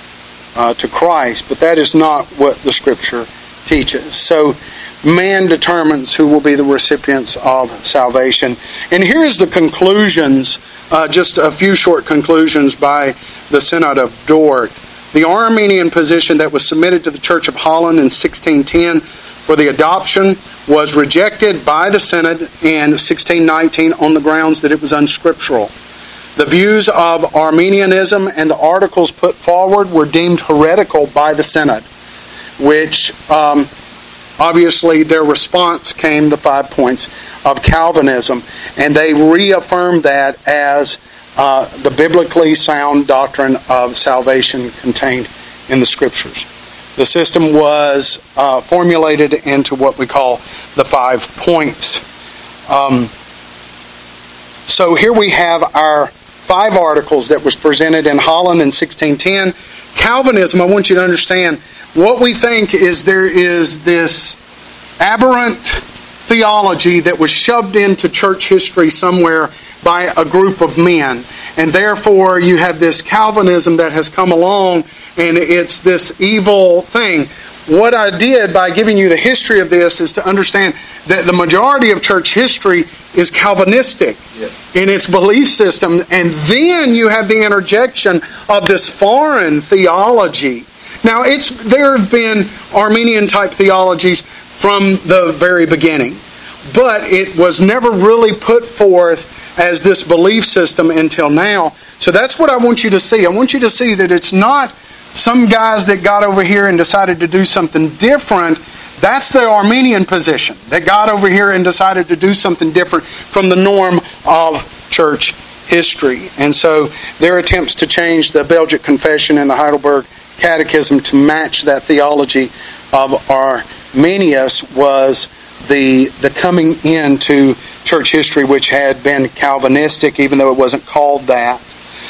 uh, to Christ. But that is not what the Scripture teaches. So man determines who will be the recipients of salvation. And here's the conclusions, uh, just a few short conclusions by the Synod of Dort. The Arminian position that was submitted to the Church of Holland in sixteen ten for the adoption was rejected by the Synod in sixteen nineteen on the grounds that it was unscriptural. The views of Arminianism and the articles put forward were deemed heretical by the Synod, which um, obviously their response came the five points of Calvinism, and they reaffirmed that as Uh, the biblically sound doctrine of salvation contained in the Scriptures. The system was uh, formulated into what we call the five points. Um, so here we have our five articles that was presented in Holland in sixteen ten. Calvinism, I want you to understand, what we think is there is this aberrant theology that was shoved into church history somewhere by a group of men. And therefore you have this Calvinism that has come along, and it's this evil thing. What I did by giving you the history of this is to understand that the majority of church history is Calvinistic in its belief system. And then you have the interjection of this foreign theology. Now, it's there have been Arminian-type theologies from the very beginning. But it was never really put forth as this belief system until now. So that's what I want you to see. I want you to see that it's not some guys that got over here and decided to do something different. That's the Arminian position. That got over here and decided to do something different from the norm of church history. And so their attempts to change the Belgic Confession and the Heidelberg Catechism to match that theology of Arminius was the, the coming into church history, which had been Calvinistic, even though it wasn't called that.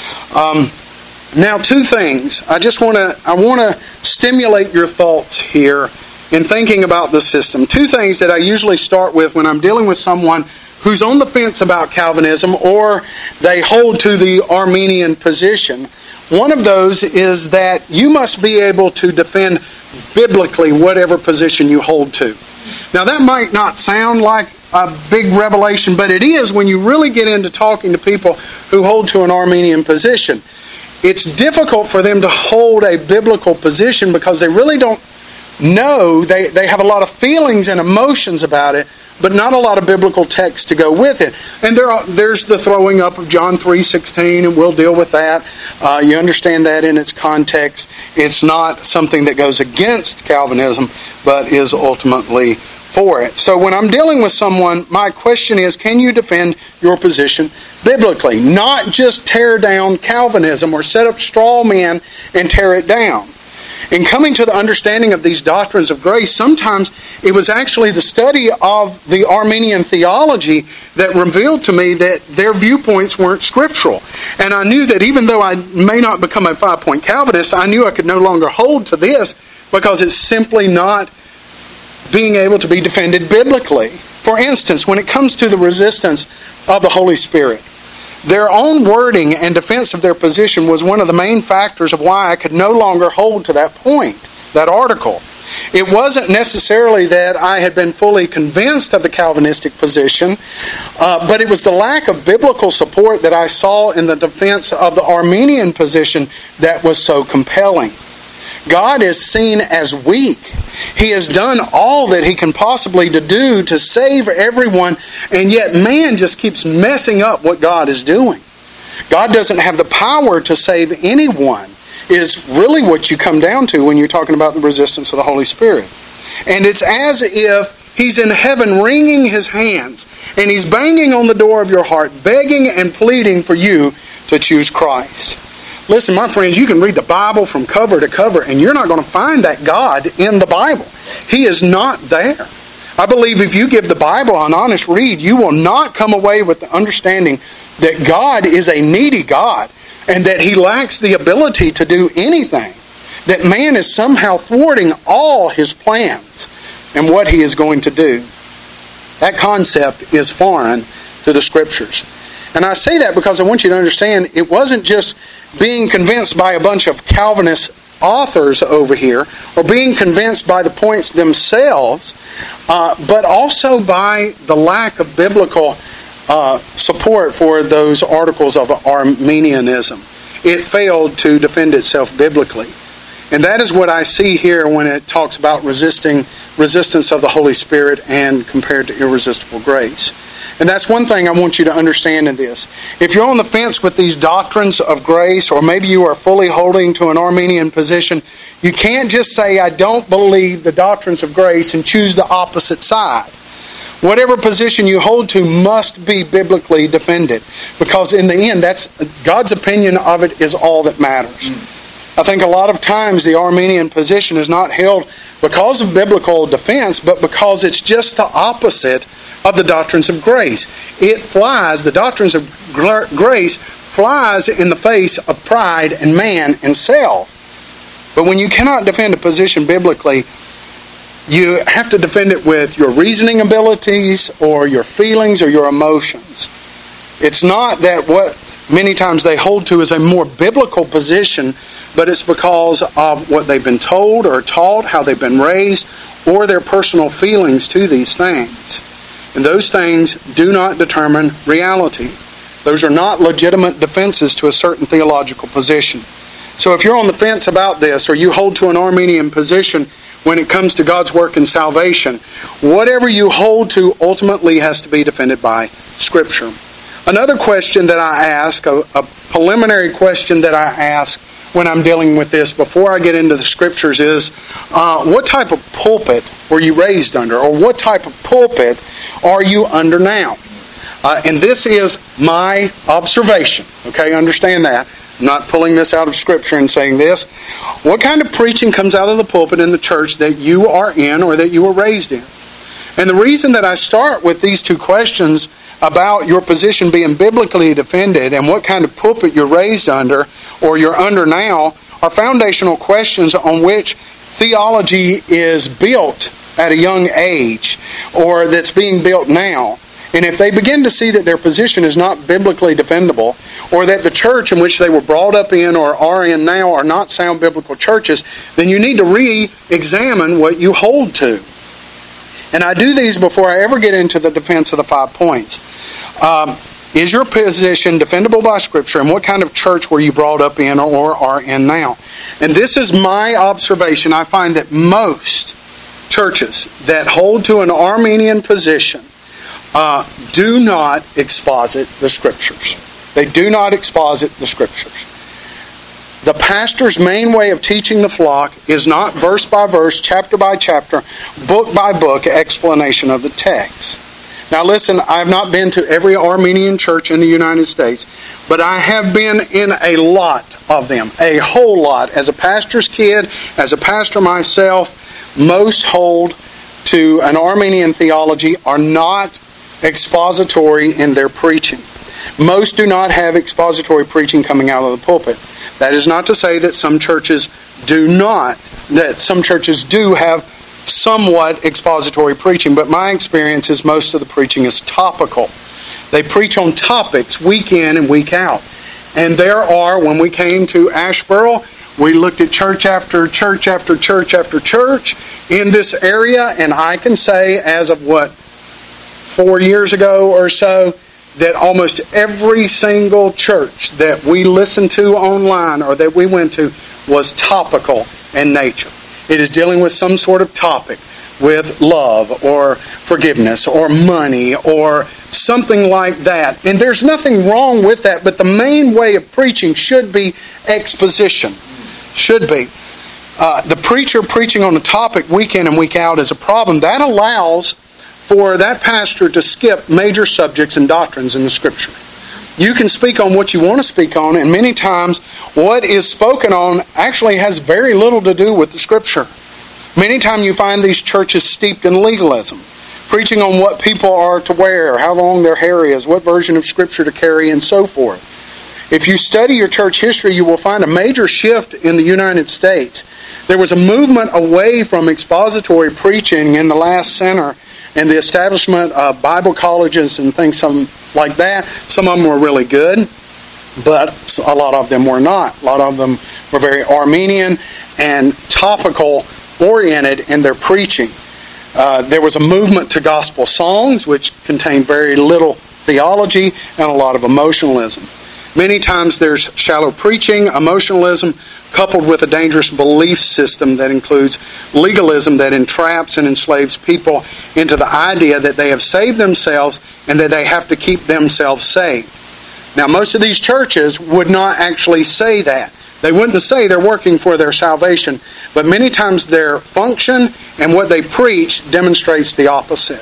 Um, Now, two things. I just want to I want to stimulate your thoughts here in thinking about the system. Two things that I usually start with when I'm dealing with someone who's on the fence about Calvinism or they hold to the Arminian position. One of those is that you must be able to defend biblically whatever position you hold to. Now, that might not sound like a big revelation, but it is when you really get into talking to people who hold to an Arminian position. It's difficult for them to hold a biblical position because they really don't know. They, they have a lot of feelings and emotions about it, but not a lot of biblical text to go with it. And there are, there's the throwing up of John three sixteen, and we'll deal with that. Uh, you understand that in its context. It's not something that goes against Calvinism, but is ultimately for it. So when I'm dealing with someone, my question is, can you defend your position biblically? Not just tear down Calvinism or set up straw men and tear it down. In coming to the understanding of these doctrines of grace, sometimes it was actually the study of the Arminian theology that revealed to me that their viewpoints weren't scriptural. And I knew that even though I may not become a five-point Calvinist, I knew I could no longer hold to this because it's simply not being able to be defended biblically. For instance, when it comes to the resistance of the Holy Spirit, their own wording and defense of their position was one of the main factors of why I could no longer hold to that point, that article. It wasn't necessarily that I had been fully convinced of the Calvinistic position, uh, but it was the lack of biblical support that I saw in the defense of the Arminian position that was so compelling. God is seen as weak. He has done all that He can possibly to do to save everyone, and yet man just keeps messing up what God is doing. God doesn't have the power to save anyone, is really what you come down to when you're talking about the resistance of the Holy Spirit. And it's as if He's in heaven wringing His hands, and He's banging on the door of your heart, begging and pleading for you to choose Christ. Listen, my friends, you can read the Bible from cover to cover, and you're not going to find that God in the Bible. He is not there. I believe if you give the Bible an honest read, you will not come away with the understanding that God is a needy God and that He lacks the ability to do anything. That man is somehow thwarting all His plans and what He is going to do. That concept is foreign to the Scriptures. And I say that because I want you to understand it wasn't just being convinced by a bunch of Calvinist authors over here, or being convinced by the points themselves, uh, but also by the lack of biblical uh, support for those articles of Arminianism. It failed to defend itself biblically. And that is what I see here when it talks about resisting resistance of the Holy Spirit and compared to irresistible grace. And that's one thing I want you to understand in this. If you're on the fence with these doctrines of grace, or maybe you are fully holding to an Arminian position, you can't just say, I don't believe the doctrines of grace, and choose the opposite side. Whatever position you hold to must be biblically defended. Because in the end, that's God's opinion of it is all that matters. I think a lot of times the Arminian position is not held because of biblical defense, but because it's just the opposite of the doctrines of grace. It flies, the doctrines of grace flies in the face of pride and man and self. But when you cannot defend a position biblically, you have to defend it with your reasoning abilities or your feelings or your emotions. It's not that what many times they hold to is a more biblical position, but it's because of what they've been told or taught, how they've been raised, or their personal feelings to these things. And those things do not determine reality. Those are not legitimate defenses to a certain theological position. So if you're on the fence about this, or you hold to an Arminian position when it comes to God's work in salvation, whatever you hold to ultimately has to be defended by Scripture. Another question that I ask, a, a preliminary question that I ask when I'm dealing with this before I get into the Scriptures is, uh, what type of pulpit were you raised under? Or what type of pulpit are you under now? Uh, and this is my observation. Okay, understand that. I'm not pulling this out of Scripture and saying this. What kind of preaching comes out of the pulpit in the church that you are in or that you were raised in? And the reason that I start with these two questions about your position being biblically defended and what kind of pulpit you're raised under or you're under now are foundational questions on which theology is built at a young age or that's being built now. And if they begin to see that their position is not biblically defendable, or that the church in which they were brought up in or are in now are not sound biblical churches, then you need to re-examine what you hold to. And I do these before I ever get into the defense of the five points. Um, is your position defendable by Scripture, and what kind of church were you brought up in or are in now? And this is my observation. I find that most churches that hold to an Arminian position uh, do not exposit the Scriptures. They do not exposit the Scriptures. The pastor's main way of teaching the flock is not verse by verse, chapter by chapter, book by book explanation of the text. Now listen, I have not been to every Arminian church in the United States, but I have been in a lot of them, a whole lot. As a pastor's kid, as a pastor myself, most hold to an Arminian theology are not expository in their preaching. Most do not have expository preaching coming out of the pulpit. That is not to say that some churches do not, that some churches do have somewhat expository preaching, but my experience is most of the preaching is topical. They preach on topics week in and week out. And there are, when we came to Asheboro, we looked at church after church after church after church in this area, and I can say as of what, four years ago or so, that almost every single church that we listened to online or that we went to was topical in nature. It is dealing with some sort of topic, with love or forgiveness or money or something like that. And there's nothing wrong with that, but the main way of preaching should be exposition. Should be. Uh, the preacher preaching on a topic week in and week out is a problem. That allows for that pastor to skip major subjects and doctrines in the Scripture. You can speak on what you want to speak on, and many times what is spoken on actually has very little to do with the Scripture. Many times you find these churches steeped in legalism, preaching on what people are to wear, how long their hair is, what version of Scripture to carry, and so forth. If you study your church history, you will find a major shift in the United States. There was a movement away from expository preaching in the last century, and the establishment of Bible colleges and things like that. Some of them were really good, but a lot of them were not. A lot of them were very Arminian and topical oriented in their preaching. Uh, there was a movement to gospel songs, which contained very little theology and a lot of emotionalism. Many times there's shallow preaching, emotionalism, coupled with a dangerous belief system that includes legalism that entraps and enslaves people into the idea that they have saved themselves and that they have to keep themselves saved. Now, most of these churches would not actually say that. They wouldn't say they're working for their salvation, but many times their function and what they preach demonstrates the opposite.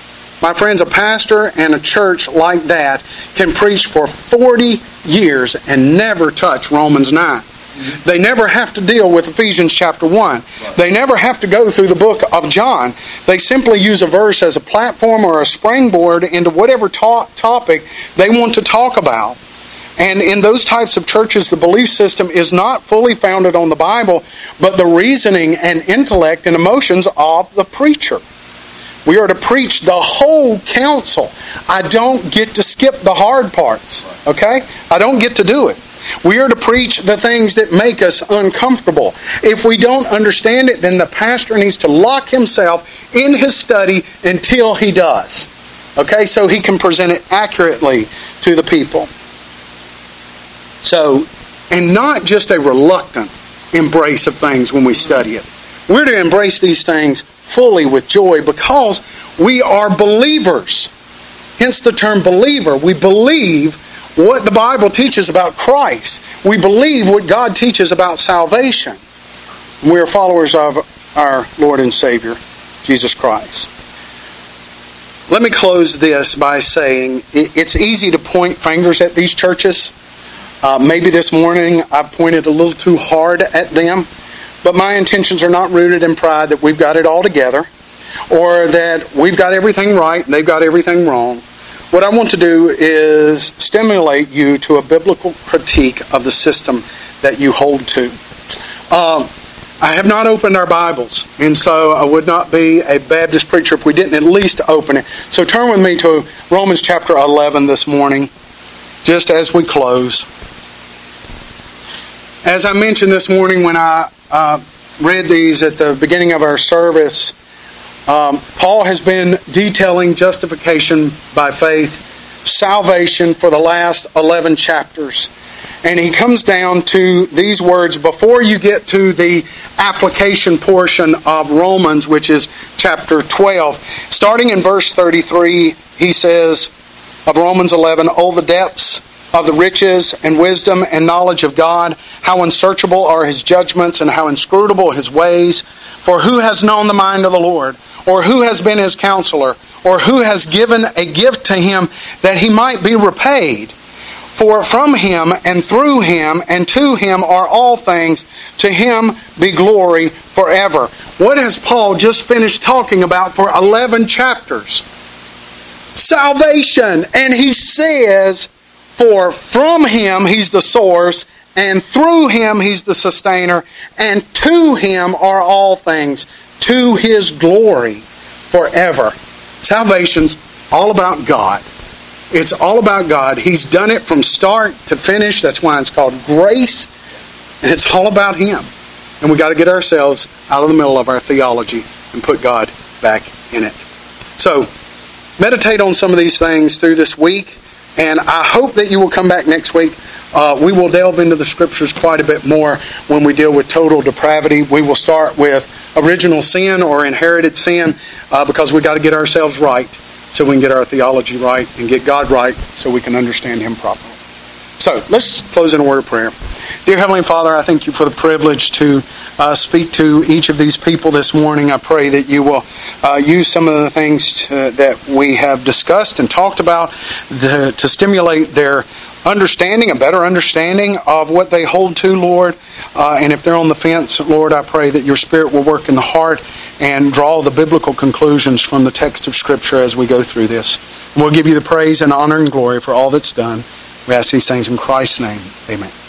My friends, a pastor and a church like that can preach for forty years and never touch Romans nine. They never have to deal with Ephesians chapter one. They never have to go through the book of John. They simply use a verse as a platform or a springboard into whatever to- topic they want to talk about. And in those types of churches, the belief system is not fully founded on the Bible, but the reasoning and intellect and emotions of the preacher. We are to preach the whole counsel. I don't get to skip the hard parts, okay? I don't get to do it. We are to preach the things that make us uncomfortable. If we don't understand it, then the pastor needs to lock himself in his study until he does, okay? So he can present it accurately to the people. So, and not just a reluctant embrace of things when we study it. We're to embrace these things fully with joy because we are believers. Hence the term believer. We believe what the Bible teaches about Christ. We believe what God teaches about salvation. We are followers of our Lord and Savior, Jesus Christ. Let me close this by saying it's easy to point fingers at these churches. Uh, maybe this morning I pointed a little too hard at them, but my intentions are not rooted in pride that we've got it all together or that we've got everything right and they've got everything wrong. What I want to do is stimulate you to a biblical critique of the system that you hold to. Um, I have not opened our Bibles, and so I would not be a Baptist preacher if we didn't at least open it. So turn with me to Romans chapter eleven this morning, just as we close. As I mentioned this morning when I uh, read these at the beginning of our service, um, Paul has been detailing justification by faith, salvation for the last eleven chapters. And he comes down to these words before you get to the application portion of Romans, which is chapter twelve. Starting in verse thirty-three, he says of Romans eleven, "Oh, the depths of the riches and wisdom and knowledge of God, how unsearchable are His judgments and how inscrutable His ways. For who has known the mind of the Lord? Or who has been His counselor? Or who has given a gift to Him that He might be repaid? For from Him and through Him and to Him are all things. To Him be glory forever." What has Paul just finished talking about for eleven chapters? Salvation. And he says, for from Him He's the source, and through Him He's the sustainer, and to Him are all things, to His glory forever. Salvation's all about God. It's all about God. He's done it from start to finish. That's why it's called grace. And it's all about Him. And we've got to get ourselves out of the middle of our theology and put God back in it. So, meditate on some of these things through this week. And I hope that you will come back next week. Uh, we will delve into the Scriptures quite a bit more when we deal with total depravity. We will start with original sin or inherited sin uh, because we've got to get ourselves right so we can get our theology right and get God right so we can understand Him properly. So, let's close in a word of prayer. Dear Heavenly Father, I thank You for the privilege to uh, speak to each of these people this morning. I pray that You will uh, use some of the things to, that we have discussed and talked about the, to stimulate their understanding, a better understanding of what they hold to, Lord. Uh, and if they're on the fence, Lord, I pray that Your Spirit will work in the heart and draw the biblical conclusions from the text of Scripture as we go through this. And we'll give You the praise and honor and glory for all that's done. We ask these things in Christ's name. Amen.